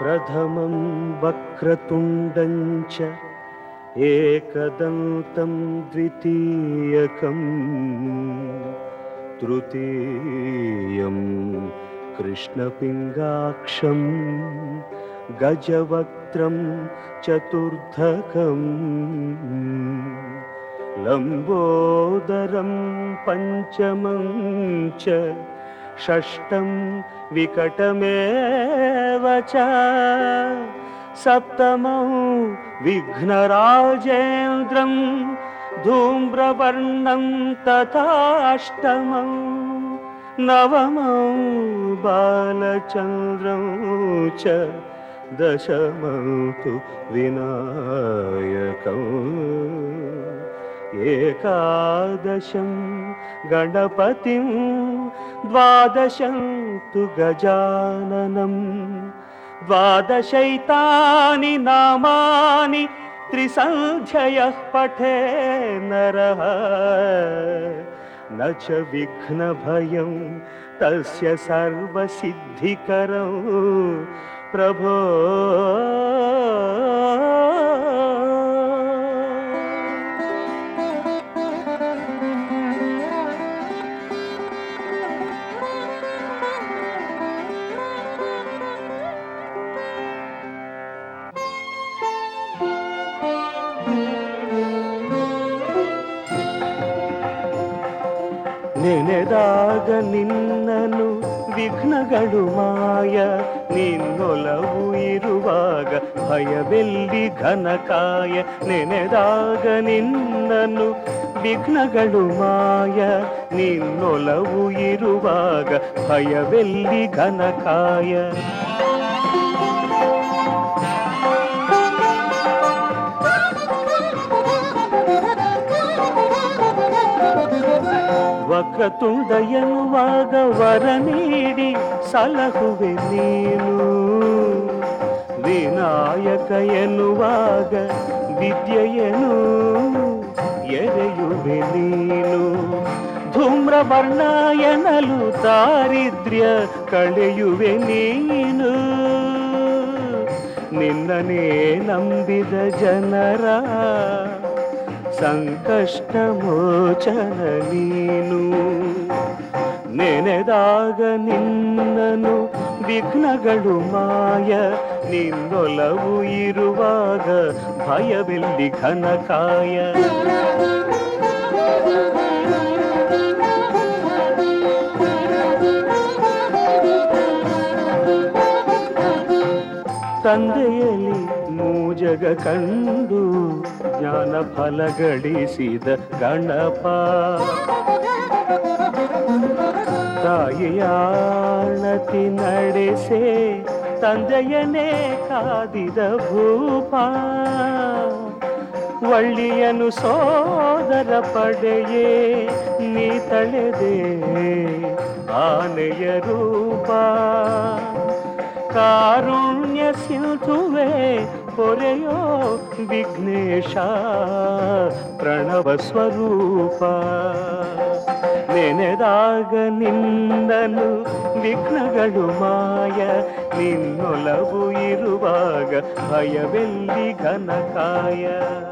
प्रथमं वक्रतुण्डं च एकदन्तं द्वितीयकं तृतीयं कृष्णपिङ्गाक्षं गजवक्त्रं चतुर्थकं लम्बोदरं पञ्चमं च षष्ठं विकटमेव च सप्तमं विघ्नराजेन्द्रं धूम्रवर्णं तथाष्टमं नवमं बालचन्द्रं च दशमं तु विनायकम् एकादशं गणपतिं द्वादशं तु गजाननं द्वादशैतानि नामानि त्रिसन्ध्ययः पठे नरः न च विघ्नभयं तस्य सर्वसिद्धिकरं प्रभो ನೆನೆದಾಗ ನಿನ್ನನು ವಿಘ್ನಗಳು ಮಾಯ ನಿನ್ನೊಲವು ಇರುವಾಗ ಭಯವೆಲ್ಲಿ ಘನಕಾಯ ನೆನೆದಾಗ ನಿನ್ನನು ವಿಘ್ನಗಳು ಮಾಯ ನಿನ್ನೊಲವು ಇರುವಾಗ ಭಯವೆಲ್ಲಿ ಘನಕಾಯ ವಕ್ರತುಂಡ ಎನ್ನುವಾಗ ವರ ನೀಡಿ ಸಲಹುವೆ ನೀನು ವಿನಾಯಕ ಎನ್ನುವಾಗ ವಿದ್ಯೆಯನು ಎರೆಯುವೆ ನೀನು ಧೂಮ್ರವರ್ಣ ಎನ್ನಲು ದಾರಿದ್ರ್ಯ ಕಳೆಯುವೆ ನೀನು ನಿನ್ನನೇ ನಂಬಿದ ಜನರ ಸಂಕಷ್ಟ ಮೋಚನ ನೀನು ನೆನೆದಾಗ ನಿನ್ನನು ವಿಘ್ನಗಳು ಮಾಯ ನಿನ್ನೊಲವು ಇರುವಾಗ ಭಯವೆಲ್ಲಿ ಘನಕಾಯ ತಂದೆಯಲ್ಲಿ ಮೂಜಗ ಕಂಡು ಜ್ಞಾನ ಫಲ ಗಳಿಸಿದ ಗಣಪ ತಾಯಿಯಾಣತಿ ನಡೆಸೆ ತಂದೆಯನೇ ಕಾದಿದ ಭೂಪ ಒಳ್ಳಿಯನು ಸೋದರ ಪಡೆಯೇ ನೀ ತಳೆದೆ ಆನೆಯ ರೂಪ ಕಾರುಣ್ಯ ಸಿಂಧುವೆ ಪೊರೆಯೋ ವಿಘ್ನೇಶ ಪ್ರಣವ ಸ್ವರೂಪ ನೆನೆದಾಗ ನಿನ್ನನು ವಿಘ್ನಗಳು ಮಾಯ ನಿನ್ನೊಲವು ಇರುವಾಗ ಭಯವೆಲ್ಲಿ ಘನಕಾಯ